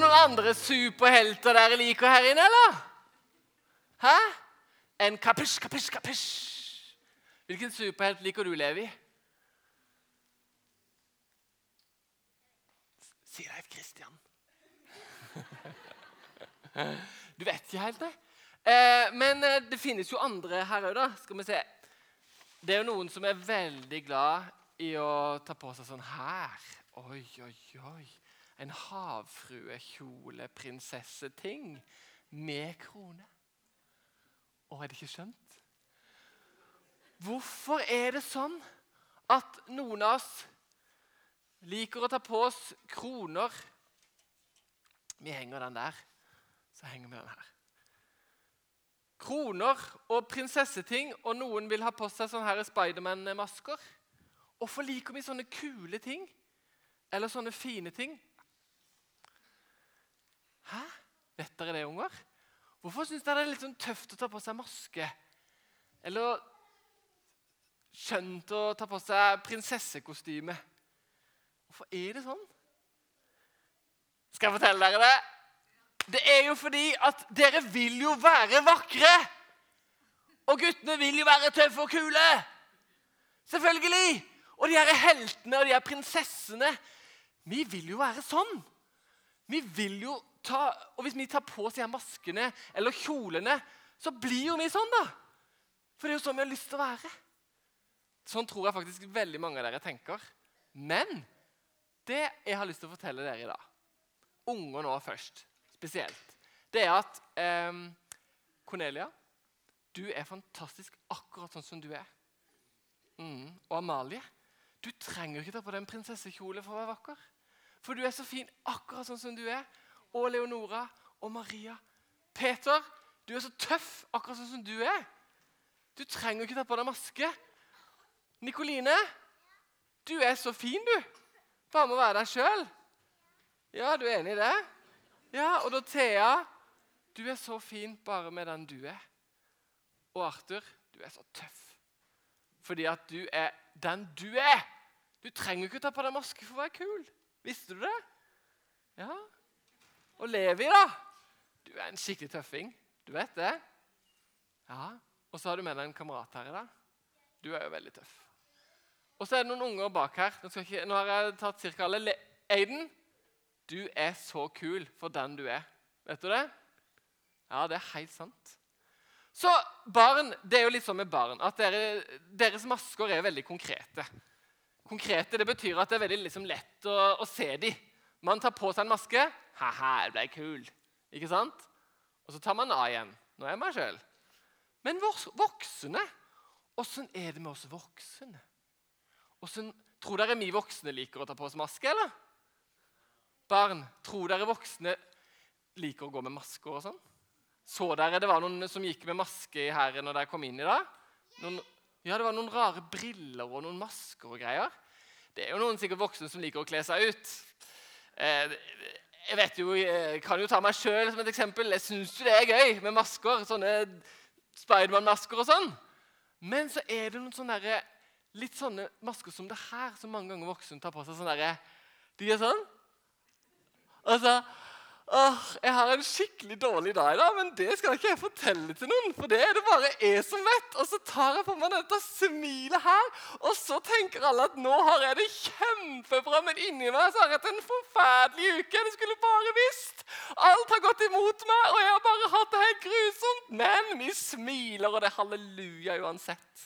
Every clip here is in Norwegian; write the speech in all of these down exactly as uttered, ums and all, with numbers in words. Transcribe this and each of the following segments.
noen andre superhelter dere liker her inne, eller? Hæ? En kapish, kapish, kapish. Hvilken superhelt liker du, Levi? Sier Leif Kristian. Du vet ikke helt, nei. Eh, men eh, det finnes jo andre her også, da. Skal vi se. Det er jo noen som er veldig glad i å ta på seg sånn her. Oi, oi, oi. En havfruekjole, prinsesseting med krone. Å, er det ikke skjønt? Hvorfor er det sånn at noen av oss liker å ta på oss kroner? Vi henger den der, så henger vi den her. Kroner og prinsesseting, og noen vil ha på seg sånne her Spiderman-masker. Hvorfor liker vi sånne kule ting? Eller sånne fine ting? Hæ? Vet dere det, unger? Hvorfor synes dere det er litt sånn tøft å ta på seg maske? Eller skjønt å ta på seg prinsessekostyme? Hvorfor er det sånn? Skal jeg fortelle dere det? Det er jo fordi at dere vil jo være vakre. Og guttene vil jo være tøffe og kule. Selvfølgelig. Og de her heltene og de her prinsessene, vi vil jo være sånn. Vi vil jo ta, og hvis vi tar på oss de her maskene eller kjolene, så blir jo vi sånn da. For det er jo sånn vi har lyst til å være. Sånn tror jeg faktisk veldig mange av dere tenker. Men det jeg har lyst til å fortelle dere i dag, unger nå først, spesielt, det er at eh, Cornelia, du er fantastisk akkurat sånn som du er. Mm. Og Amalie, du trenger ikke ta på den prinsessekjole for å være vakker. For du er så fin akkurat sånn som du er. Og Leonora og Maria. Peter, du er så tøff akkurat sånn som du er. Du trenger ikke ta på deg maske. Nikoline, du er så fin du. Bare må være deg selv. Ja, du er enig i det? Ja, og Dorothea, du er så fin bare med den du er. Og Arthur, du er så tøff. Fordi at du er den du er. Du trenger ikke ta på deg maske for å være kul. Visste du det? Ja. Og Levi da, du er en skikkelig tøffing. Du vet det? Ja. Og så har du med deg en kamerat her i dag. Du er jo veldig tøff. Og så er det noen unger bak her. Nå, skal ikke, nå har jeg tatt cirka alle. Le Aiden, du er så kul for den du er. Vet du det? Ja, det er helt sant. Så barn, det er jo litt sånn med barn, at dere, deres masker er veldig konkrete. Konkrete, det betyr at det er veldig liksom, lett å, å se de. Man tar på seg en maske. Haha, det ble kul. Ikke sant? Og så tar man av igjen. Nå er jeg meg selv. Men voksne, hvordan er det med oss voksne? Hvordan, tror dere vi voksne liker å ta på oss maske, eller? Barn, tror dere voksne liker å gå med masker og sånn? Så dere, det var noen som gikk med maske her når dere kom inn i dag? Noen, ja, det var noen rare briller og noen masker og greier. Det er jo noen sikkert voksne som liker å kle seg ut. Eh, jeg vet jo, jeg kan jo ta meg selv som et eksempel. Jeg synes jo det er gøy med masker, sånne Spiderman-masker og sånn. Men så er det noen sånne der, litt sånne masker som det her, som mange ganger voksne tar på seg sånne der, de er sånn. Og så, åh, jeg har en skikkelig dårlig dag da, men det skal ikke jeg fortelle til noen, for det er det bare jeg som vet. Og så tar jeg på meg dette smilet her, og så tenker alle at nå har jeg det kjempebra, men inni meg så har jeg hatt en forferdelig uke, det skulle bare visst. Alt har gått imot meg, og jeg har bare hatt det helt grusomt, men vi smiler, og det er halleluja uansett.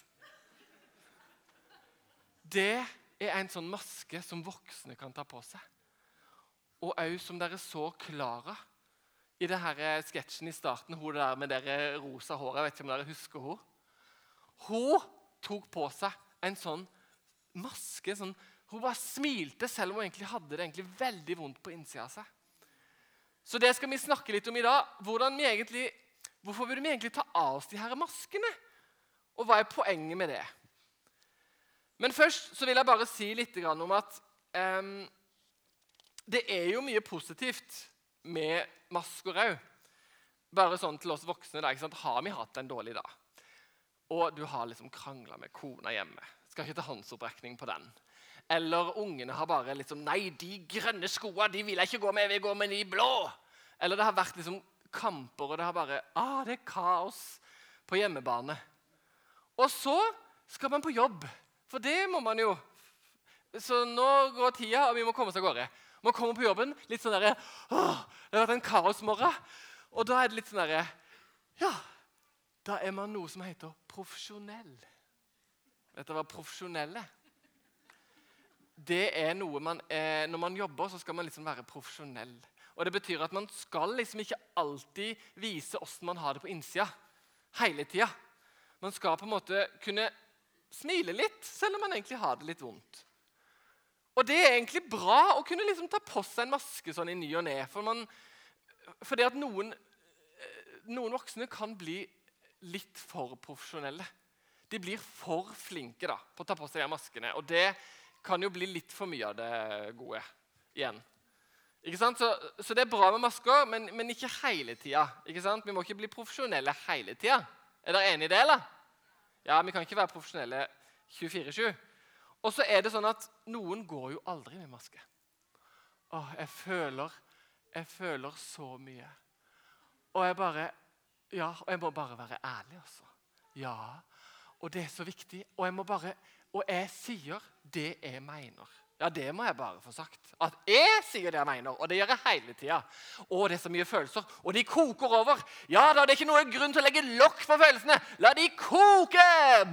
Det er en sånn maske som voksne kan ta på seg. Og også som dere så Clara i det her sketsjen i starten, hun der med dere rosa håret, jeg vet ikke om dere husker hun. Hun tok på seg en sånn maske, sånn, hun bare smilte selv om hun egentlig hadde det egentlig veldig vondt på innsiden av seg. Så det skal vi snakke litt om i dag. Hvordan vi egentlig, hvorfor burde vi egentlig ta av oss de her maskene? Og hva er poenget med det? Men først så vil jeg bare si litt om at um, det er jo mye positivt med masker også. Bare sånn til oss voksne, da, ikke sant? Har vi hatt en dårlig dag? Og du har liksom kranglet med kona hjemme. Skal ikke ta håndsopprekning på den. Eller ungene har bare liksom, nei, de grønne skoene, de vil jeg ikke gå med, jeg vil gå med de blå. Eller det har vært liksom kamper, og det har bare, ah, det er kaos på hjemmebane. Og så skal man på jobb, for det må man jo. Så nå går tida, og vi må komme oss av gårde. Man kommer på jobben, litt sånn der, åh, det har vært en kaosmorgen. Og da er det litt sånn der, ja, da er man noe som heter profesjonell. Vet du hva profesjonell er? Det er noe man, eh, når man jobber, så skal man liksom være profesjonell. Og det betyr at man skal liksom ikke alltid vise hvordan man har det på innsida, hele tida. Man skal på en måte kunne smile litt, selv om man egentlig har det litt vondt. Og det er egentlig bra å kunne liksom ta på seg en maske sånn i ny og ned, for, man, for det at noen, noen voksne kan bli litt for profesjonelle. De blir for flinke da, på å ta på seg de maskene, og det kan jo bli litt for mye av det gode igjen. Ikke sant? Så, så det er bra med masker, men, men ikke hele tida. Ikke sant? Vi må ikke bli profesjonelle hele tida. Er dere enige i det, eller? Ja, vi kan ikke være profesjonelle tjuefire sju. Og så er det sånn at noen går jo aldri med maske. Åh, jeg føler, jeg føler så mye. Og jeg bare, ja, og jeg må bare være ærlig altså. Ja, og det er så viktig. Og jeg må bare, og jeg sier det jeg mener. Ja, det må jeg bare få sagt. At jeg sier det jeg mener, og det gjør jeg hele tida. Og det er så mye følelser, og de koker over. Ja da, det er ikke noe grunn til å legge lokk på følelsene. La de koke!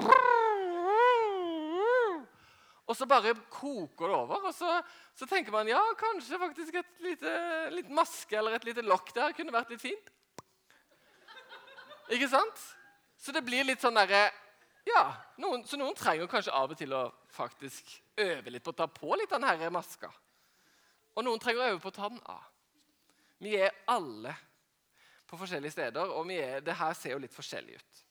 Og så bare koker det over, og så, så tenker man, ja, kanskje faktisk et lite, lite maske eller et lite lokk der kunne vært litt fint. Ikke sant? Så det blir litt sånn der, ja, noen, så noen trenger kanskje av og til å faktisk øve litt på å ta på litt den her maska. Og noen trenger å øve på å ta den av. Vi er alle på forskjellige steder, og vi er, det her ser jo litt forskjellig ut.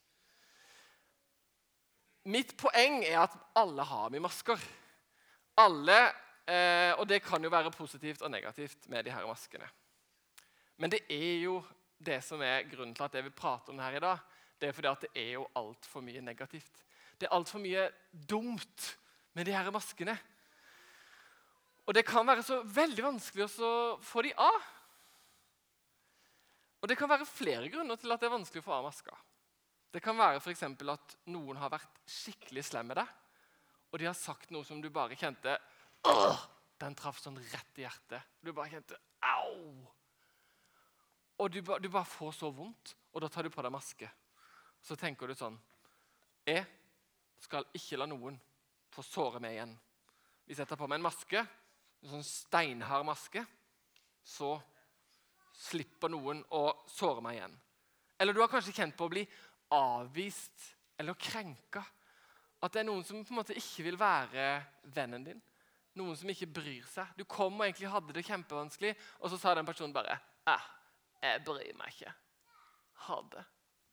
Mitt poeng er at alle har vi masker. Alle, eh, og det kan jo være positivt og negativt med de her maskene. Men det er jo det som er grunnen til at jeg vil prate om det her i dag. Det er fordi at det er jo alt for mye negativt. Det er alt for mye dumt med de her maskene. Og det kan være så veldig vanskelig å få de av. Og det kan være flere grunner til at det er vanskelig å få av maska. Det kan være for eksempel at noen har vært skikkelig slem med deg, og de har sagt noe som du bare kjente, åh, den traff sånn rett i hjertet. Du bare kjente, au! Og du, du bare får så vondt, og da tar du på deg maske. Så tenker du sånn, jeg skal ikke la noen få såre meg igjen. Hvis jeg tar på meg en maske, en sånn steinhard maske, så slipper noen å såre meg igjen. Eller du har kanskje kjent på å bli avvist eller krenka. At det er noen som på en måte ikke vil være vennen din. Noen som ikke bryr seg. Du kom og egentlig hadde det kjempevanskelig, og så sa den personen bare, eh, jeg bryr meg ikke. Ha det.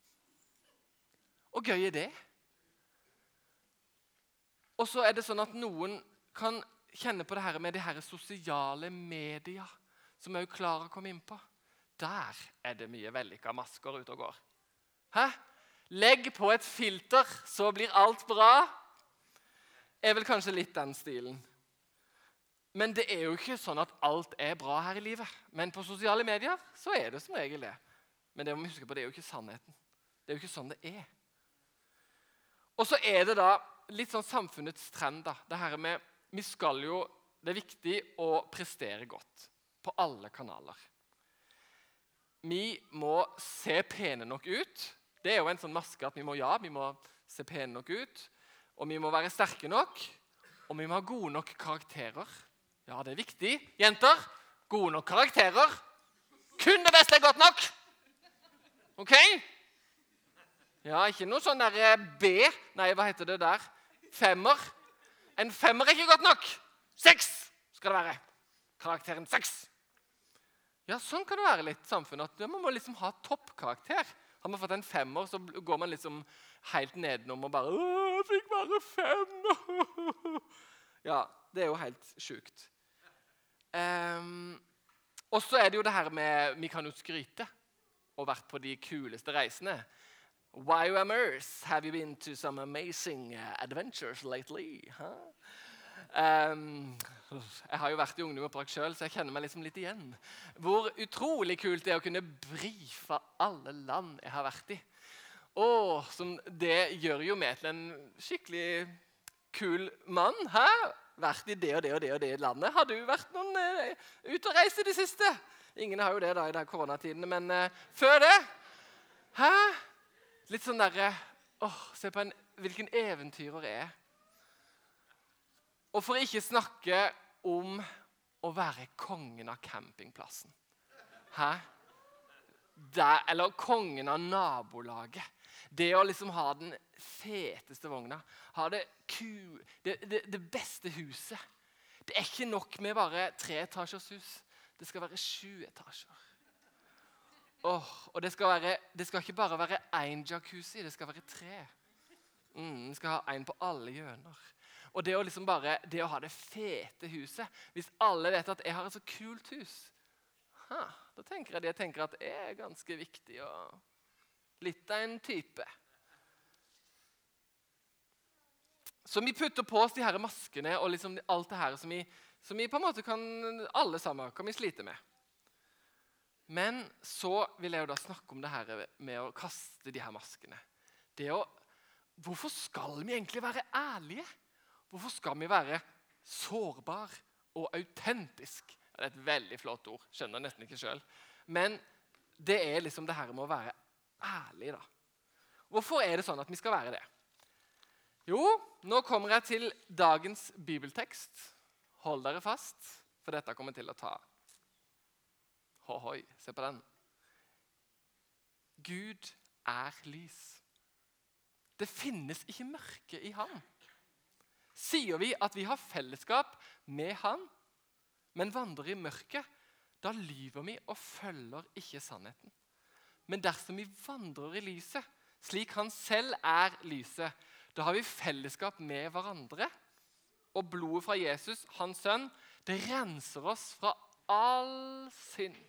Og gøy er det. Og så er det sånn at noen kan kjenne på det her med de her sosiale medier, som er jo klare å komme inn på. Der er det mye vellykka masker ute og går. Hæ? Legg på et filter, så blir alt bra. Er vel kanskje litt den stilen. Men det er jo ikke sånn at alt er bra her i livet. Men på sosiale medier så er det som regel det. Men det må vi huske på, det er jo ikke sannheten. Det er jo ikke sånn det er. Og så er det da litt sånn samfunnets trend da. Det her med, vi skal jo, det er viktig å prestere godt på alle kanaler. Vi må se pene nok ut. Det er jo en sånn maske at vi må, ja, vi må se pene nok ut. Og vi må være sterke nok. Og vi må ha gode nok karakterer. Ja, det er viktig. Jenter, gode nok karakterer. Kun det beste er godt nok. Ok? Ja, ikke noe sånn der B. Nei, hva heter det der? Femmer. En femmer er ikke godt nok. Seks skal det være. Karakteren seks. Ja, sånn kan det være litt samfunnet. At man må liksom ha toppkarakter. Har man fått en femmer, så går man liksom helt nedenom og bare «Åh, jeg fikk bare fem!» Ja, det er jo helt sjukt. Um, og så er det jo det her med, vi kan jo skryte og vært på de kuleste reisene. Y W A M ers, have you been to some amazing uh, adventures lately? Huh? Um, jeg har jo vært i ungdomsoppdrag selv, så jeg kjenner meg liksom litt igjen. Hvor utrolig kult det er å kunne brife alle land jeg har vært i. Og som det gjør jo meg til en skikkelig kul mann. Hæ? Vært i det og det og det og det landet. Har du vært noen uh, ut og reise i det siste? Ingen har jo det da i de koronatidene, men uh, før det? Hæ? Litt sånn derre, åh, se på en, hvilken eventyrer jeg er. Og for ikke snakke om å være kongen av campingplassen. Hæ? Der, eller kongen av nabolaget. Det å liksom ha den feteste vogna. Ha det, ku, det, det, det beste huset. Det er ikke nok med bare tre etasjers hus. Det skal være sju etasjer. Oh, og det skal, være, det skal ikke bare være én jacuzzi, det skal være tre. Mm, det skal ha en på alle hjørner. Og det å liksom bare, det å ha det fete huset, hvis alle vet at jeg har et så kult hus, ha, da tenker jeg, jeg tenker at jeg er ganske viktig og litt av en type. Så vi putter på oss de her maskene og liksom alt det her som vi, som vi på en måte kan, alle sammen kan vi slite med. Men så vil jeg jo da snakke om det her med å kaste de her maskene. Det å, hvorfor skal vi egentlig være ærlige? Hvorfor skal vi være sårbar og autentisk? Det er et veldig flott ord, skjønner jeg nesten ikke selv. Men det er liksom det her med å være ærlig da. Hvorfor er det sånn at vi skal være det? Jo, nå kommer jeg til dagens bibeltekst. Hold dere fast, for dette kommer til å ta. Hohoi, se på den. Gud er lys. Det finnes ikke mørke i ham. Sier vi at vi har fellesskap med han, men vandrer i mørket, da lyver vi og følger ikke sannheten. Men dersom vi vandrer i lyset, slik han selv er lyset, da har vi fellesskap med hverandre, og blodet fra Jesus, hans sønn, det renser oss fra all synd.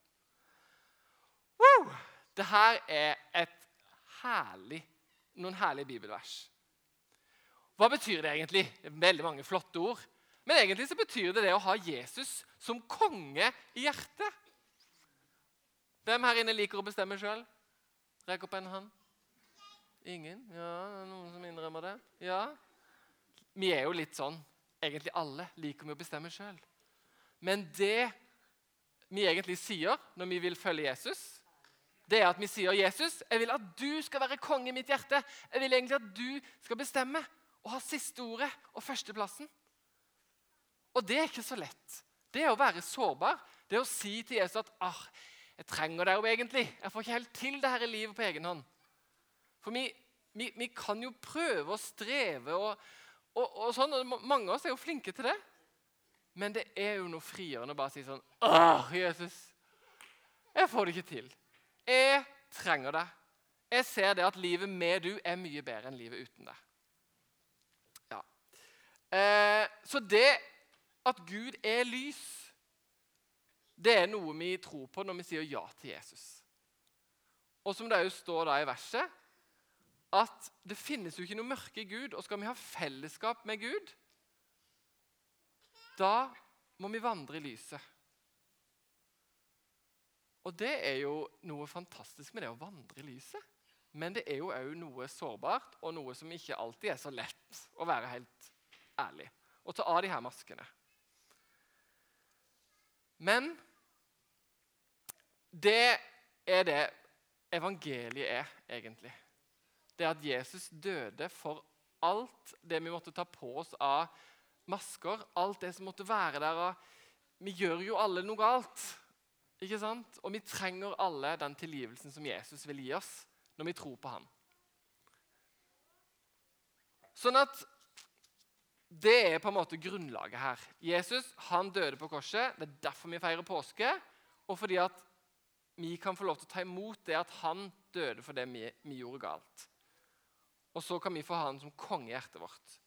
Woo! Dette er et herlig, noen herlige bibelvers. Hva betyr det egentlig? Det er veldig mange flotte ord. Men egentlig så betyr det det å ha Jesus som konge i hjertet. Hvem her inne liker å bestemme selv? Rekk opp en hånd. Ingen? Ja, noen som innrømmer det? Ja. Vi er jo litt sånn, egentlig alle liker vi å bestemme selv. Men det vi egentlig sier når vi vil følge Jesus, det er at vi sier, Jesus, jeg vil at du skal være konge i mitt hjerte. Jeg vil egentlig at du skal bestemme og ha siste ordet og førsteplassen. Og det er ikke så lett. Det er å være sårbar. Det er å si til Jesus at ah, jeg trenger deg jo egentlig. Jeg får ikke helt til det her i livet på egen hånd. For vi, vi, vi kan jo prøve å streve, og, og, og sånn, og mange av oss er jo flinke til det. Men det er jo noe friere enn å bare si sånn, åh, Jesus, jeg får det ikke til. Jeg trenger deg. Jeg ser det at livet med du er mye bedre enn livet uten deg. Ja. Eh, så det at Gud er lys, det er noe vi tror på når vi sier ja til Jesus. Og som det jo står da i verset, at det finnes jo ikke noe mørke i Gud, og skal vi ha fellesskap med Gud, da må vi vandre i lyset. Og det er jo noe fantastisk med det å vandre i lyset. Men det er jo også noe sårbart, og noe som ikke alltid er så lett å være helt ærlig. Og ta av de her maskene. Men det er det evangeliet er, egentlig. Det at Jesus døde for alt det vi måtte ta på oss av masker, alt det som måtte være der. Vi gjør jo alle noe galt. Ikke sant? Og vi trenger alle den tilgivelsen som Jesus vil gi oss når vi tror på ham. Sånn at det er på en måte grunnlaget her. Jesus, han døde på korset. Det er derfor vi feirer påske. Og fordi at vi kan få lov til å ta imot det at han døde for det vi, vi gjorde galt. Og så kan vi få ha han som konge i hjertet vårt.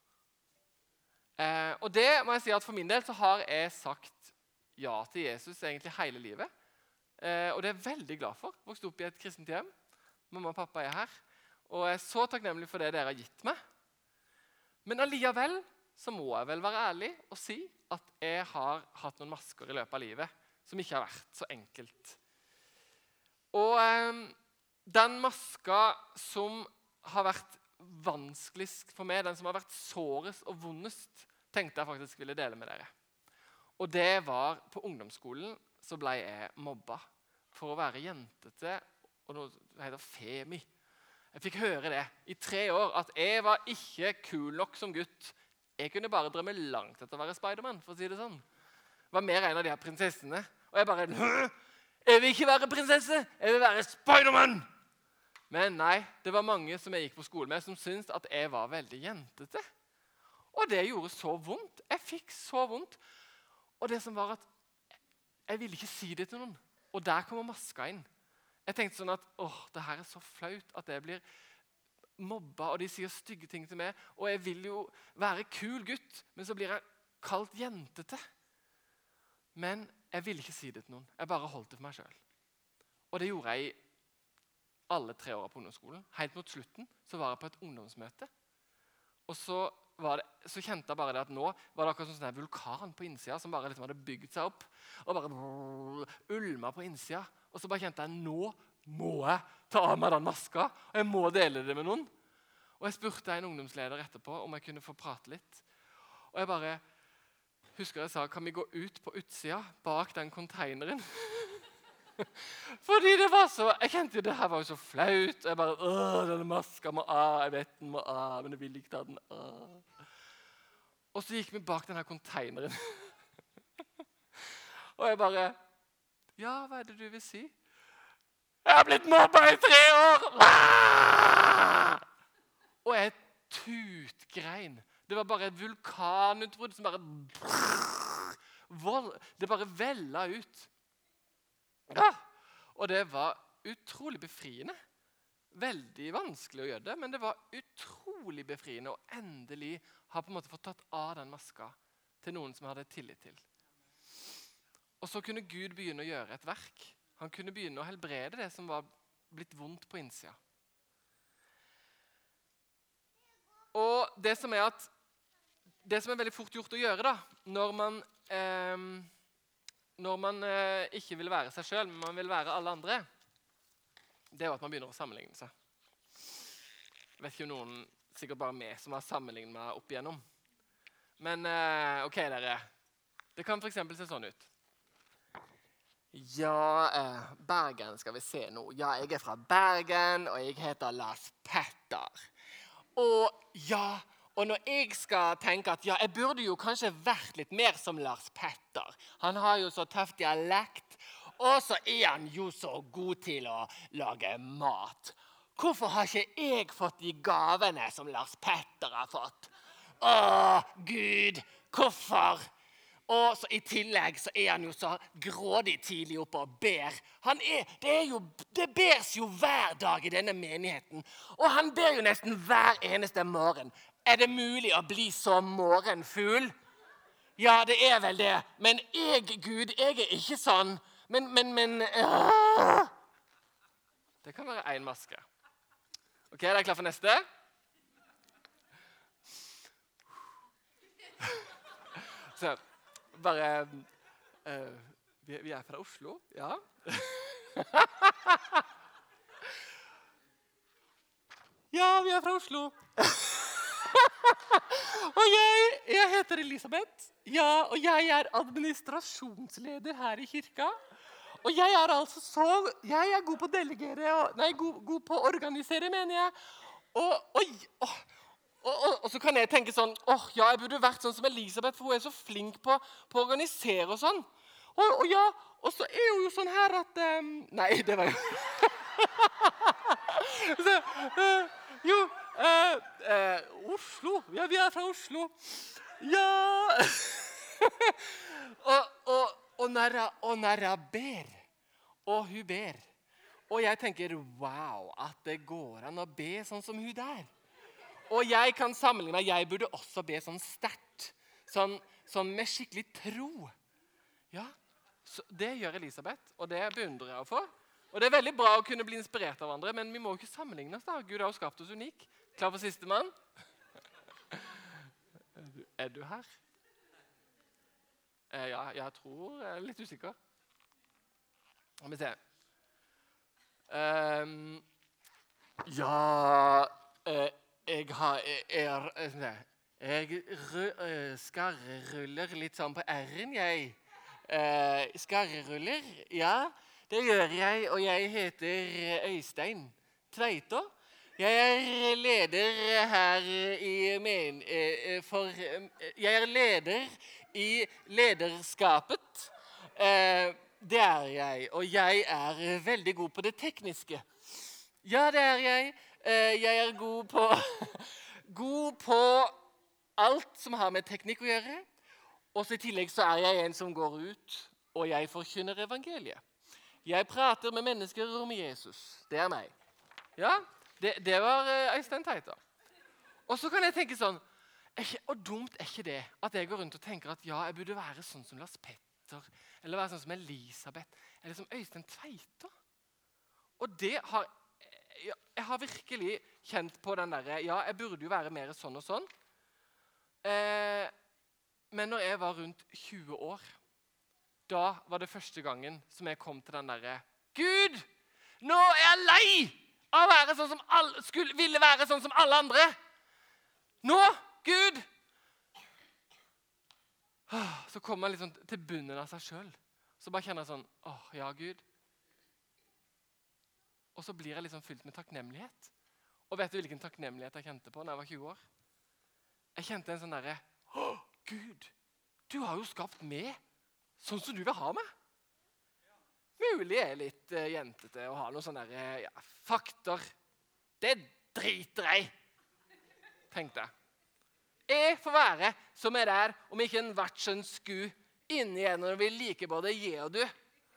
Eh, og det må jeg si at for min del så har jeg sagt ja til Jesus egentlig hele livet. Eh, og det er jeg veldig glad for. Vokste opp i et kristent hjem. Mamma og pappa er her. Og jeg er så takknemlig for det dere har gitt meg. Men alligevel så må jeg vel være ærlig og si at jeg har hatt noen masker i løpet av livet som ikke har vært så enkelt. Og eh, den maska som har vært vanskeligst for meg, den som har vært sårest og vondest, tenkte jeg faktisk ville dele med dere. Og det var på ungdomsskolen så ble jeg mobba for å være jentete, og noe som heter femi. Jeg fikk høre det i tre år, at jeg var ikke kul nok som gutt. Jeg kunne bare drømme langt etter å være Spiderman, for å si det sånn. Jeg var mer en av de her prinsessene. Og jeg bare, jeg vil ikke være prinsesse, jeg vil være Spiderman! Men nei, det var mange som jeg gikk på skole med, som syntes at jeg var veldig jentete. Og det gjorde så vondt. Jeg fikk så vondt. Og det som var at jeg ville ikke si det til noen. Og der kommer maska inn. Jeg tenkte sånn at, åh, det her er så flaut at jeg blir mobba, og de sier stygge ting til meg, og jeg vil jo være kul gutt, men så blir jeg kalt jentete. Men jeg ville ikke si det til noen. Jeg bare holdt det for meg selv. Og det gjorde jeg i alle tre år på ungdomsskolen. Helt mot slutten så var jeg på et ungdomsmøte. Og så, var det, så kjente jeg bare det at nå var det akkurat sånn en vulkan på innsida som bare liksom hadde bygd seg opp, og bare brrr, ulma på innsida. Og så bare kjente jeg, nå må jeg ta av meg den maska, og jeg må dele det med noen. Og jeg spurte en ungdomsleder etterpå om jeg kunne få prate litt. Og jeg bare husker jeg sa, kan vi gå ut på utsida bak den konteineren? Fordi det var så, jeg kjente jo det her var jo så flaut, og jeg bare, åh, denne maska må av, jeg vet den må av, men jeg vil ikke ta den av. Og så gikk vi bak denne konteineren. Og jeg bare, ja, hva er det du vil si? Jeg har blitt mobba i tre år! Og jeg tutgrein. Det var bare et vulkanutbrudd som bare... Det bare vella ut. Ja. Og det var utrolig befriende. Veldig vanskelig å gjøre det, men det var utrolig befriende å endelig ha på en måte fått tatt av den maska til noen som jeg hadde tillit til. Og så kunne Gud begynne å gjøre et verk. Han kunne begynne å helbrede det som var blitt vondt på innsida. Og det som er at det som er veldig fort gjort å gjøre da, når man, eh, når man eh, ikke vil være seg selv, men man vil være alle andre, det er jo at man begynner å sammenligne seg. Jeg vet ikke om noen, sikkert bare meg, som har sammenlignet meg opp igjennom. Men eh, ok, dere. Det kan for eksempel se sånn ut. Ja, eh, Bergen skal vi se nå. Ja, jeg er fra Bergen, og jeg heter Lars Petter. Og ja, og når jeg skal tenke at ja, jeg burde jo kanskje vært litt mer som Lars Petter. Han har jo så tøff dialekt, og så er han jo så god til å lage mat. Hvorfor har ikke jeg fått de gavene som Lars Petter har fått? Åh, Gud, hvorfor? Og så i tillegg så er han jo så grådig tidlig oppe og ber. Han er, det, er jo, det bers jo hver dag i denne menigheten. Og han ber jo nesten hver eneste morgen. Er det mulig å bli så morgenfugl? Ja, det er vel det. Men jeg, Gud, jeg er ikke sånn. Men, men, men... Øh. Det kan være en maske. Ok, er dere klar for neste? Så... Bare, uh, vi, vi er fra Oslo, ja. Ja, vi er fra Oslo. Og jeg, jeg heter Elisabeth. Ja, og jeg er administrasjonsleder her i kirka. Og jeg er altså så, jeg er god på å delegere, og, nei, god, god på å organisere, mener jeg. Og, og, og Og, og, og så kan jeg tenke sånn, åh, oh, ja, jeg burde vært sånn som Elisabeth, for hun er så flink på, på å organisere og sånn. Og, og ja, og så er hun jo sånn her at, um, nei, det var jo... så, uh, jo, uh, uh, Oslo, ja, vi er fra Oslo. Ja, og, og, og, når jeg, og når jeg ber, og hun ber, og jeg tenker, wow, at det går an å be sånn som hun der. Og jeg kan sammenligne meg, jeg burde også be sånn sterkt, sånn, sånn med skikkelig tro. Ja, så det gjør Elisabeth, og det beundrer jeg å få. Og det er veldig bra å kunne bli inspirert av andre, men vi må jo ikke sammenligne oss da. Gud har jo skapt oss unik. Klar for siste mann? Er du her? Eh, ja, jeg tror jeg er litt usikker. La meg se. Um, ja, eh, jeg har er, er, Jeg rø, skarreruller litt sånn på R-en, jeg. Eh, skarreruller, ja, det gjør jeg, og jeg heter Øystein Tveita. Jeg er leder her i men, eh, for Jeg er leder i lederskapet. Eh, det er jeg, og jeg er veldig god på det tekniske. Ja, det er jeg. Eh, jeg er god på god på alt som har med teknikk å gjøre. Og så i tillegg så er jeg en som går ut, og jeg forkynner evangeliet. Jeg prater med mennesker om Jesus. Det er meg. Ja, det, det var Øystein Tveita. Og så kan jeg tenke sånn, ikke, og dumt er ikke det, at jeg går rundt og tenker at ja, jeg burde være sånn som Lars Petter, eller være sånn som Elisabeth, eller som Øystein Tveita. Og det har, jeg, jeg har virkelig kjent på den der, ja, jeg burde jo være mer sånn og sånn. Eh, men når jeg var rundt tjue år, da var det første gangen som jeg kom til den der, Gud, nå er jeg lei av å være sånn som alle, skulle, ville være sånn som alle andre. Nå, Gud! Så kommer man liksom til bunnen av seg selv. Så bare kjenner jeg sånn, åh, ja, Gud. Og så blir jeg liksom fylt med takknemlighet. Og vet du hvilken takknemlighet jeg kjente på når jeg var tjue år? Jeg kjente en sånn derre, åh, Gud, du har jo skapt meg sånn som du vil ha meg. Mulig er litt uh, jentete å ha noen sånne der, ja, fakter. Det driter jeg, tenkte jeg. Jeg får være som er der, om ikke en vertsen sku inni en og vi liker både je og du.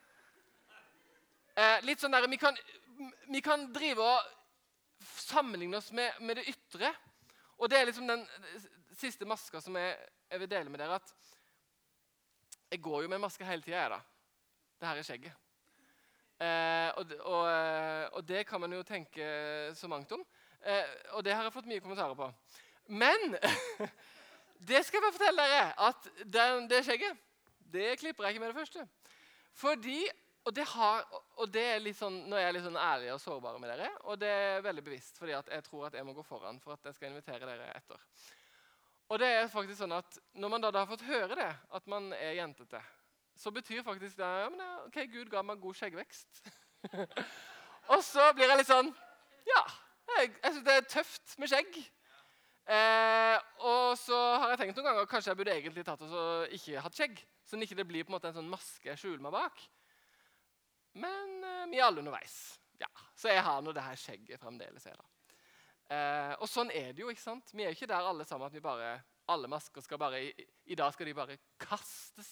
Eh, litt sånn der, vi kan, vi kan drive og sammenligne oss med, med det ytre. Og det er liksom den siste maska som jeg, jeg vil dele med dere, at jeg går jo med maske hele tiden, jeg da. Det her er skjegget. Eh, og, og, og det kan man jo tenke så mangt om. Eh, og det har jeg fått mye kommentarer på. Men det skal jeg bare fortelle dere, at den, det skjegget, det klipper jeg ikke med det første. Fordi, og det, har, og det er litt sånn, nå er jeg litt sånn ærlig og sårbar med dere, og det er veldig bevisst, fordi at jeg tror at jeg må gå foran for at jeg skal invitere dere etter. Og det er faktisk sånn at når man da, da har fått høre det, at man er jentete, så betyr faktisk det, ja, men ok, Gud ga meg god skjeggvekst. Og så blir jeg litt sånn, ja, jeg, jeg synes det er tøft med skjegg. Eh, og så har jeg tenkt noen ganger, kanskje jeg burde egentlig tatt og ikke hatt skjegg, sånn ikke det blir på en måte en sånn maske jeg skjuler meg bak. Men eh, vi er alle underveis. Ja, så jeg har nå det her skjegget fremdeles her da. Eh, og sånn er det jo, ikke sant? Vi er jo ikke der alle sammen at vi bare, alle masker skal bare, i, i dag skal de bare kastes.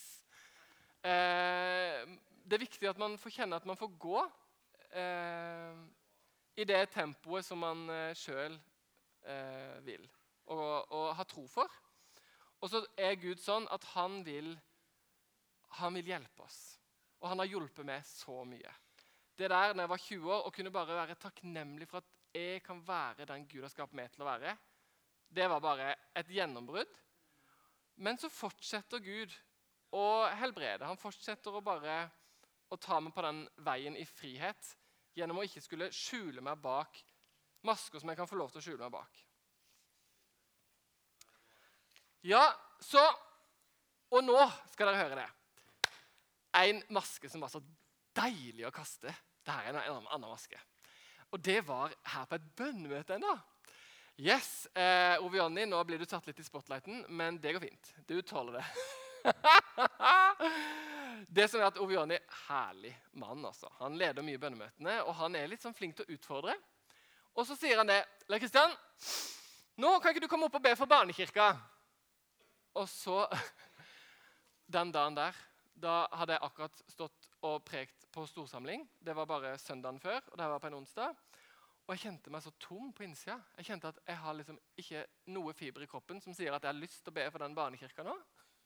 Eh, det er viktig at man får kjenne at man får gå eh, i det tempoet som man eh, selv eh, vil. Og, og ha tro for. Og så er Gud sånn at han vil, han vil hjelpe oss. Og han har hjulpet meg så mye. Det der, når jeg var tjue år, og kunne bare være takknemlig for at jeg kan være den Gud har skapt meg til å være, det var bare et gjennombrudd. Men så fortsetter Gud å helbrede. Han fortsetter å bare å ta meg på den veien i frihet, gjennom å ikke skulle skjule meg bak masker som jeg kan få lov til å skjule meg bak. Ja, så, og nå skal dere høre det. En maske som var så deilig å kaste, det her er en, en annen maske. Og det var her på et bønnemøte enda. Yes, eh, Ove Jonny, nå blir du tatt litt i spotlighten, men det går fint. Du tåler det. Det som er at Ove Jonny, herlig mann altså. Han leder mye bønnemøtene, og han er litt sånn flink til å utfordre. Og så sier han det, Lær Kristian, nå kan ikke du komme opp og be for barnekirka. Og så, den dagen der, da hadde jeg akkurat stått og prekt på storsamling. Det var bare søndagen før, og det var på en onsdag. Og jeg kjente meg så tom på innsida. Jeg kjente at jeg har liksom ikke noe fiber i kroppen som sier at jeg har lyst til å be for den barnekirka nå.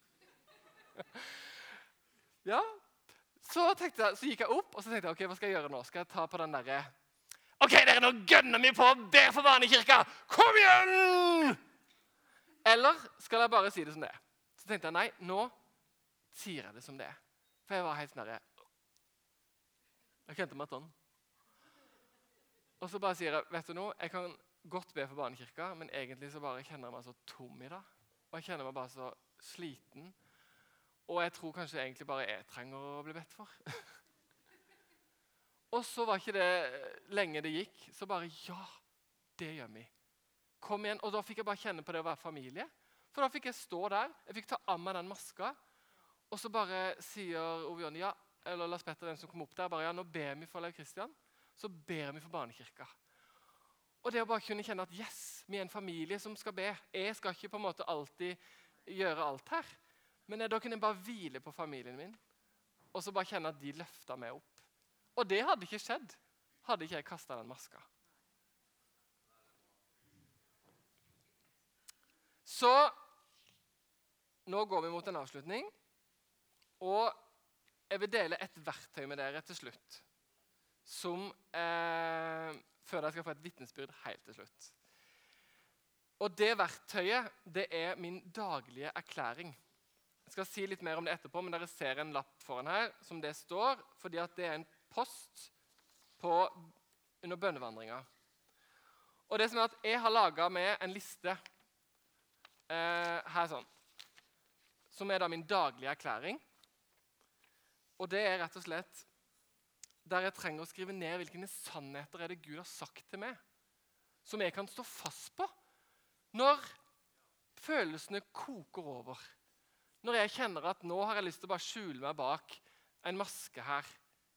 Ja, så, tenkte jeg, så gikk jeg opp, og så tenkte jeg, ok, hva skal jeg gjøre nå? Skal jeg ta på den der, ok, dere, nå gønner vi på og ber for barnekirka! Kom igjen! Eller skal jeg bare si det som det er? Så tenkte jeg, nei, nå sier jeg det som det er. For jeg var helt sånn der, jeg kjente meg sånn. Og så bare sier jeg, vet du noe, jeg kan godt be for barnekirka, men egentlig så bare kjenner jeg meg så tom i dag. Og jeg kjenner meg bare så sliten. Og jeg tror kanskje egentlig bare jeg trenger å bli bedt for. Og så var ikke det lenge det gikk, så bare, ja, det gjør vi. Kom igjen, og da fikk jeg bare kjenne på det å være familie. For da fikk jeg stå der, jeg fikk ta av meg den maska, og så bare sier Ove Jonny, ja, eller Lars Petter, den som kom opp der, bare, ja, nå ber vi for Lev Kristian, så ber vi for barnekirka. Og det å bare kunne kjenne at, yes, vi er en familie som skal be. Jeg skal ikke på en måte alltid gjøre alt her, men da kunne jeg bare hvile på familien min, og så bare kjenne at de løftet meg opp. Og det hadde ikke skjedd, hadde ikke jeg kastet den maska. Så, nå går vi mot en avslutning, og jeg vil dele et verktøy med dere til slutt, som, eh, før jeg skal få et vitnesbyrd helt til slutt. Og det verktøyet, det er min daglige erklæring. Jeg skal si litt mer om det etterpå, men dere ser en lapp foran her, som det står, fordi at det er en post på, under bønnevandringen. Og det som er at jeg har laget med en liste, eh, her sånn, som er da min daglige erklæring. Og det er rett og slett der jeg trenger å skrive ned hvilke sannheter er det Gud har sagt til meg, som jeg kan stå fast på når følelsene koker over. Når jeg kjenner at nå har jeg lyst til å bare skjule meg bak en maske her,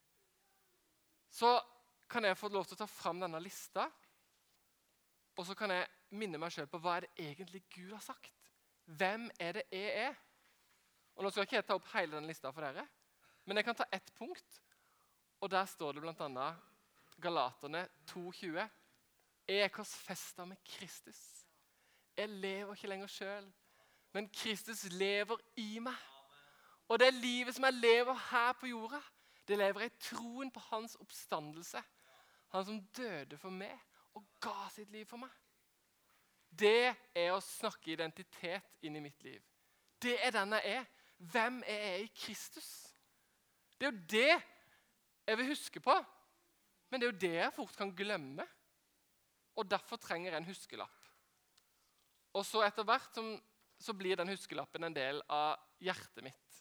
så kan jeg få lov til å ta fram denne lista, og så kan jeg minne meg selv på hva er det egentlig Gud har sagt. Hvem er det jeg er? Og nå skal ikke jeg ta opp hele den lista for dere, men jeg kan ta ett punkt, og der står det blant annet Galaterne to tjue. Jeg er korsfestet med Kristus. Jeg lever ikke lenger selv, men Kristus lever i meg. Og det livet som jeg lever her på jorda, det lever jeg i troen på hans oppstandelse. Han som døde for meg og ga sitt liv for meg. Det er å snakke identitet inn i mitt liv. Det er den jeg er. Hvem er jeg i Kristus? Det er jo det jeg vil huske på, men det er jo det jeg fort kan glemme. Og derfor trenger jeg en huskelapp. Og så etter hvert som, så blir den huskelappen en del av hjertet mitt.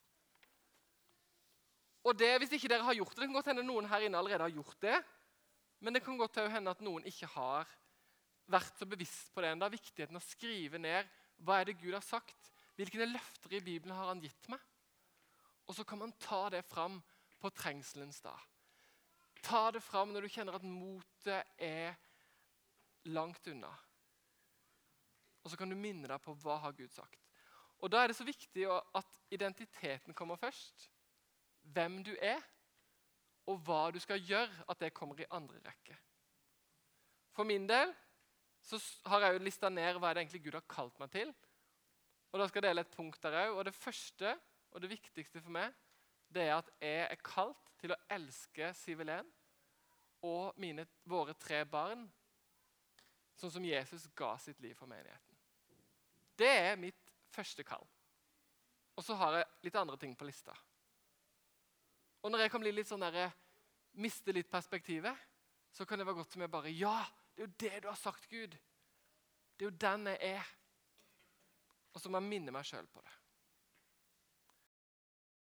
Og det, hvis ikke dere har gjort det, det kan godt hende noen her inne allerede har gjort det, men det kan godt hende at noen ikke har vært så bevisst på det enda. Viktigheten å skrive ned hva er det Gud har sagt, hvilke løfter i Bibelen har han gitt meg. Og så kan man ta det fram på trengselens dag. Ta det fram når du kjenner at motet er langt unna. Og så kan du minne deg på hva har Gud sagt. Og da er det så viktig at identiteten kommer først. Hvem du er, og hva du skal gjøre, at det kommer i andre rekke. For min del så har jeg jo listet ned hva er det egentlig Gud har kalt meg til. Og da skal jeg dele et punkt der også. Og det første og det viktigste for meg, det er at jeg er kalt til å elske Sivelen og mine, våre tre barn, sånn som Jesus ga sitt liv for menigheten. Det er mitt første kall. Og så har jeg litt andre ting på lista. Og når jeg kan bli litt sånn der, miste litt perspektivet, så kan det være godt som jeg bare, ja, det er jo det du har sagt, Gud. Det er jo den jeg er. Og så må jeg minne meg selv på det.